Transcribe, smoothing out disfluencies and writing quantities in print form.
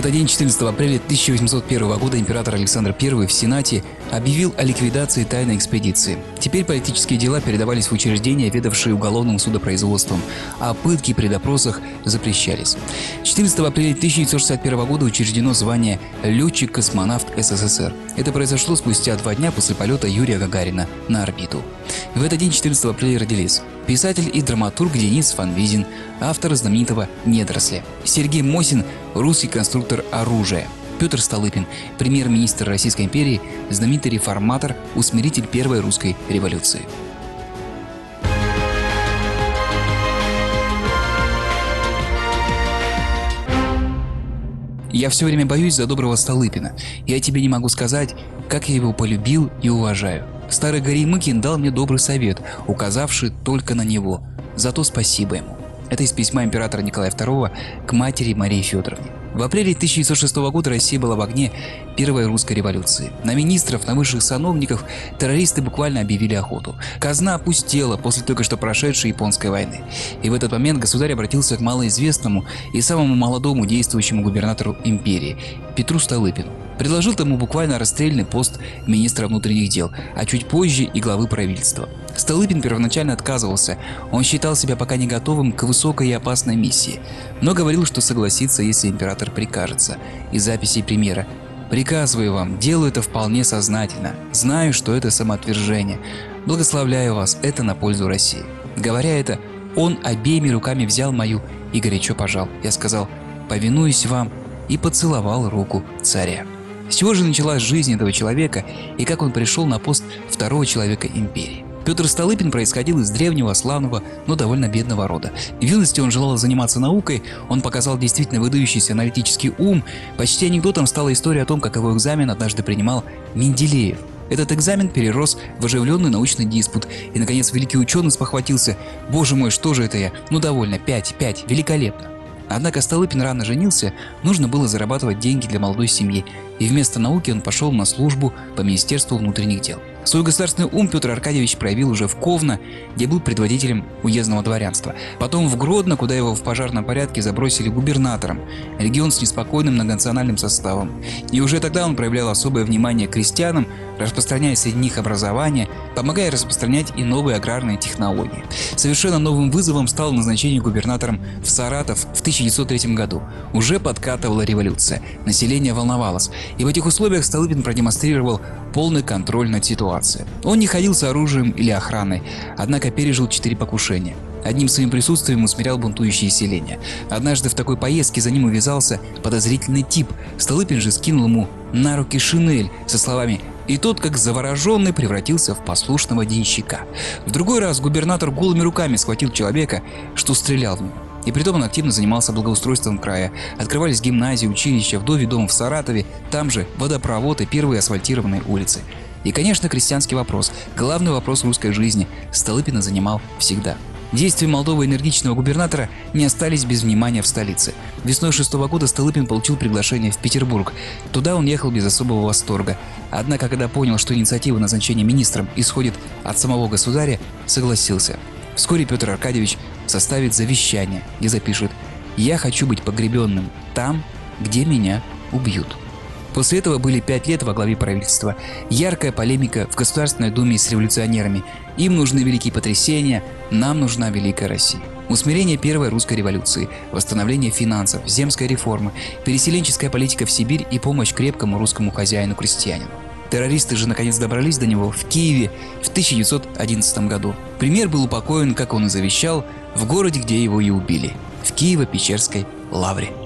этот день, 14 апреля 1801 года, император Александр I в Сенате объявил о ликвидации тайной экспедиции. Теперь политические дела передавались в учреждения, ведавшие уголовным судопроизводством, а пытки при допросах запрещались. 14 апреля 1961 года учреждено звание «Летчик-космонавт СССР». Это произошло спустя 2 дня после полета Юрия Гагарина на орбиту. В этот день, 14 апреля, родились писатель и драматург Денис Фанвизин, автор знаменитого «Недоросля», Сергей Мосин, русский конструктор оружия, Петр Столыпин, премьер-министр Российской империи, знаменитый реформатор, усмиритель Первой русской революции. Я все время боюсь за доброго Столыпина. Я тебе не могу сказать, как я его полюбил и уважаю. Старый Горемыкин дал мне добрый совет, указавший только на него. Зато спасибо ему. Это из письма императора Николая II к матери Марии Федоровне. В апреле 1906 года Россия была в огне Первой русской революции. На министров, на высших сановников террористы буквально объявили охоту. Казна опустела после только что прошедшей японской войны. И в этот момент государь обратился к малоизвестному и самому молодому действующему губернатору империи Петру Столыпину. Предложил тому буквально расстрельный пост министра внутренних дел, а чуть позже и главы правительства. Столыпин первоначально отказывался, он считал себя пока не готовым к высокой и опасной миссии, но говорил, что согласится, если император прикажется. Из записей премьера: «Приказываю вам, делаю это вполне сознательно, знаю, что это самоотвержение, благословляю вас, это на пользу России». Говоря это, он обеими руками взял мою и горячо пожал. Я сказал: «Повинуюсь вам», и поцеловал руку царя. С чего же началась жизнь этого человека и как он пришел на пост второго человека империи? Петр Столыпин происходил из древнего, славного, но довольно бедного рода. В юности он желал заниматься наукой, он показал действительно выдающийся аналитический ум. Почти анекдотом стала история о том, как его экзамен однажды принимал Менделеев. Этот экзамен перерос в оживленный научный диспут, и, наконец, великий ученый спохватился: «Боже мой, что же это я? Ну довольно, 5, великолепно». Однако Столыпин рано женился, нужно было зарабатывать деньги для молодой семьи, и вместо науки он пошел на службу по Министерству внутренних дел. Свой государственный ум Петр Аркадьевич проявил уже в Ковно, где был предводителем уездного дворянства. Потом в Гродно, куда его в пожарном порядке забросили губернатором, регион с неспокойным многонациональным составом. И уже тогда он проявлял особое внимание к крестьянам, распространяя среди них образование, помогая распространять и новые аграрные технологии. Совершенно новым вызовом стало назначение губернатором в Саратов в 1903 году. Уже подкатывала революция, население волновалось, и в этих условиях Столыпин продемонстрировал полный контроль над ситуацией. Он не ходил с оружием или охраной, однако пережил 4 покушения. Одним своим присутствием усмирял бунтующие селения. Однажды в такой поездке за ним увязался подозрительный тип. Столыпин же скинул ему на руки шинель со словами: «И тот, как завороженный, превратился в послушного денщика». В другой раз губернатор голыми руками схватил человека, что стрелял в него. И притом он активно занимался благоустройством края. Открывались гимназии, училища, вдовий дом в Саратове, там же водопровод и первые асфальтированные улицы. И, конечно, крестьянский вопрос, главный вопрос русской жизни, Столыпина занимал всегда. Действия молодого энергичного губернатора не остались без внимания в столице. Весной 6 года Столыпин получил приглашение в Петербург. Туда он ехал без особого восторга. Однако, когда понял, что инициатива назначения министром исходит от самого государя, согласился. Вскоре Петр Аркадьевич составит завещание, где запишет: «Я хочу быть погребенным там, где меня убьют». После этого были 5 лет во главе правительства. Яркая полемика в Государственной Думе с революционерами. Им нужны великие потрясения, нам нужна великая Россия. Усмирение Первой русской революции, восстановление финансов, земская реформа, переселенческая политика в Сибирь и помощь крепкому русскому хозяину-крестьянину. Террористы же наконец добрались до него в Киеве в 1911 году. Премьер был упокоен, как он и завещал, в городе, где его и убили, в Киево-Печерской лавре.